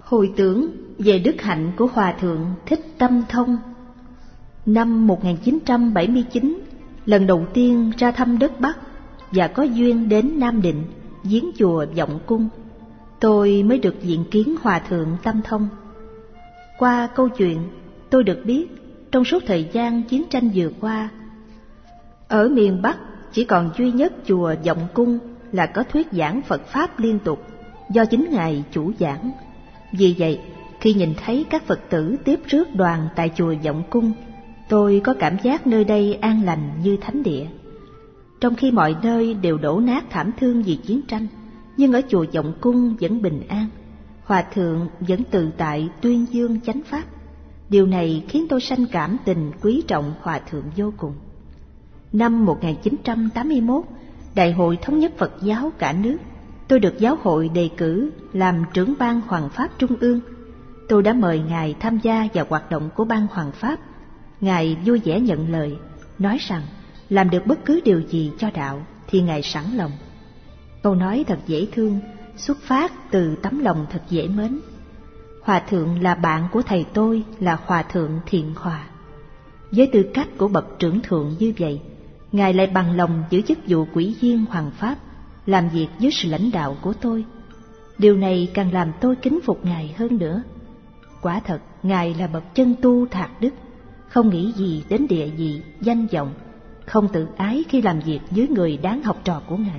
Hồi tưởng về đức hạnh của Hòa Thượng Thích Tâm Thông. Năm 1979, lần đầu tiên ra thăm đất Bắc và có duyên đến Nam Định, viếng chùa Vọng Cung, tôi mới được diện kiến Hòa Thượng Tâm Thông. Qua câu chuyện, tôi được biết trong suốt thời gian chiến tranh vừa qua, ở miền Bắc chỉ còn duy nhất chùa Vọng Cung là có thuyết giảng Phật Pháp liên tục do chính Ngài chủ giảng. Vì vậy, khi nhìn thấy các Phật tử tiếp rước đoàn tại chùa Vọng Cung, tôi có cảm giác nơi đây an lành như thánh địa. Trong khi mọi nơi đều đổ nát thảm thương vì chiến tranh, nhưng ở chùa Vọng Cung vẫn bình an. Hòa Thượng vẫn tự tại tuyên dương chánh pháp. Điều này khiến tôi sanh cảm tình quý trọng Hòa Thượng vô cùng. Năm 1981, Đại hội Thống nhất Phật giáo cả nước, tôi được giáo hội đề cử làm trưởng ban Hoằng Pháp Trung ương. Tôi đã mời Ngài tham gia vào hoạt động của ban Hoằng Pháp. Ngài vui vẻ nhận lời, nói rằng làm được bất cứ điều gì cho đạo thì Ngài sẵn lòng. Câu nói thật dễ thương, xuất phát từ tấm lòng thật dễ mến. Hòa Thượng là bạn của thầy tôi là Hòa Thượng Thiện Hòa. Với tư cách của bậc trưởng thượng như vậy, Ngài lại bằng lòng giữ chức vụ ủy viên Hoằng Pháp, làm việc dưới sự lãnh đạo của tôi. Điều này càng làm tôi kính phục Ngài hơn nữa. Quả thật, Ngài là bậc chân tu thạc đức, không nghĩ gì đến địa vị, danh vọng, không tự ái khi làm việc với người đáng học trò của Ngài.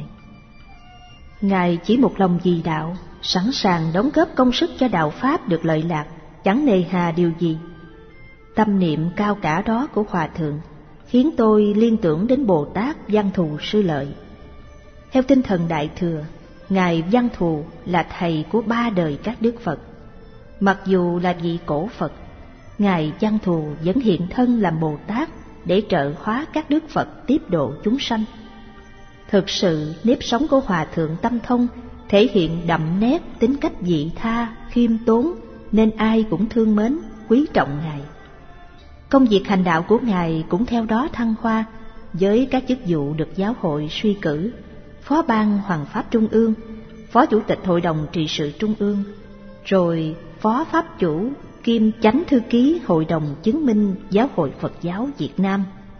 Ngài chỉ một lòng vì đạo, sẵn sàng đóng góp công sức cho đạo Pháp được lợi lạc, chẳng nề hà điều gì. Tâm niệm cao cả đó của Hòa Thượng khiến tôi liên tưởng đến Bồ Tát Văn Thù Sư Lợi. Theo tinh thần Đại Thừa, Ngài Văn Thù là thầy của 3 đời các Đức Phật. Mặc dù là vị cổ Phật, Ngài Văn Thù vẫn hiện thân làm Bồ Tát để trợ hóa các Đức Phật tiếp độ chúng sanh. Thực sự, nếp sống của Hòa Thượng Tâm Thông thể hiện đậm nét tính cách vị tha, khiêm tốn, nên ai cũng thương mến, quý trọng Ngài. Công việc hành đạo của Ngài cũng theo đó thăng hoa, với các chức vụ được giáo hội suy cử: Phó ban Hoằng Pháp Trung ương, Phó Chủ tịch Hội đồng Trị sự Trung ương, rồi Phó Pháp Chủ kiêm Chánh Thư ký Hội đồng Chứng minh Giáo hội Phật giáo Việt Nam.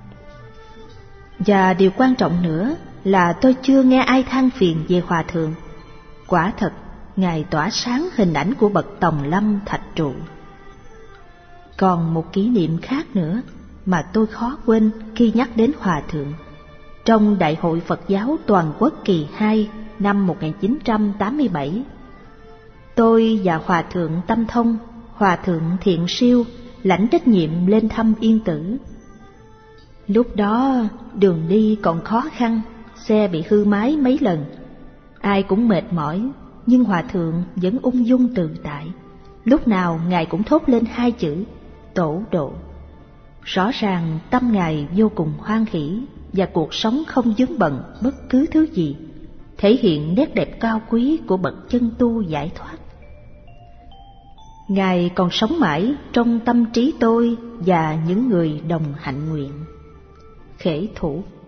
Và điều quan trọng nữa là tôi chưa nghe ai than phiền về Hòa Thượng. Quả thật, Ngài tỏa sáng hình ảnh của bậc Tòng Lâm Thạch Trụ. Còn một kỷ niệm khác nữa mà tôi khó quên khi nhắc đến Hòa Thượng. Trong Đại hội Phật giáo Toàn quốc kỳ 2 năm 1987, tôi và Hòa Thượng Tâm Thông, Hòa Thượng Thiện Siêu lãnh trách nhiệm lên thăm Yên Tử. Lúc đó đường đi còn khó khăn, xe bị hư máy mấy lần. Ai cũng mệt mỏi, nhưng Hòa Thượng vẫn ung dung tự tại. Lúc nào Ngài cũng thốt lên 2 chữ tổ độ. Rõ ràng tâm Ngài vô cùng hoan hỷ và cuộc sống không vướng bận bất cứ thứ gì, thể hiện nét đẹp cao quý của bậc chân tu giải thoát. Ngài còn sống mãi trong tâm trí tôi và những người đồng hạnh nguyện. Khể Thủ.